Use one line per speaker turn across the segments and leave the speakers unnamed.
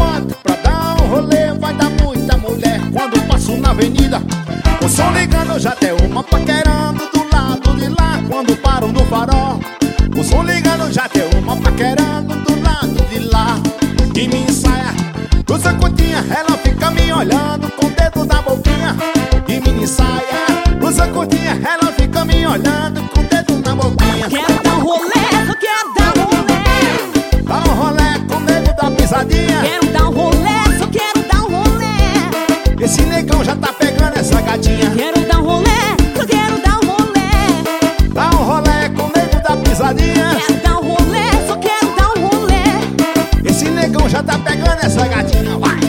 porta pra dar um rolê. Vai dar muita mulher quando passo na avenida. O som ligando, já tem uma paquerando do lado de lá. Quando paro no farol, o som ligando, já tem uma paquerando do lado de lá. E me ensaia, cruza a cotinha, ela fica me olhando com o dedo na boquinha. E me ensaia, cruza a cotinha, ela fica me olhando com o dedo na boquinha.
Quero dar um rolê, só quero dar um rolê.
Dá um rolê com o nego da pisadinha.
Quero dar um rolê, só quero dar um rolê.
Esse negão já tá pegando essa gatinha.
Quero dar um rolê, só quero dar um rolê.
Dá um rolê com o nego da pisadinha.
Quero dar um rolê, só quero dar um rolê.
Esse negão já tá pegando essa gatinha. Vai!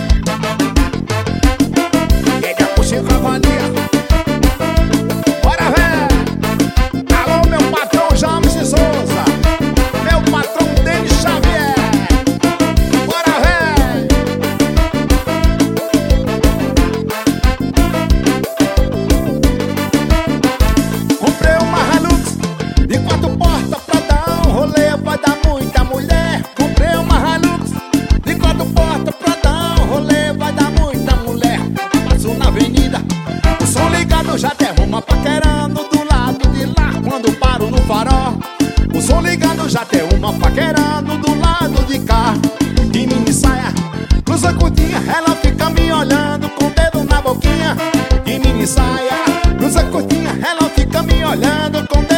Ele é puxinho com a valia. Bora, véi! Alô, meu patrão James de Souza. Meu patrão Denis Xavier. Bora, véi! Comprei uma Hilux de 4 portas pra dar um rolê. Vai dar muita mulher. Comprei uma Hilux de 4 portas pra dar um rolê. Vai dar muita mulher. Passo na avenida, o som ligado, já tem uma paquerando do lado de lá. Quando paro no farol, o som ligado, já tem uma paquerando do lado de cá. De mini saia, cruza a cotinha, ela fica me olhando com o dedo na boquinha. De mini saia, cruza a cotinha, ela fica me olhando com o dedo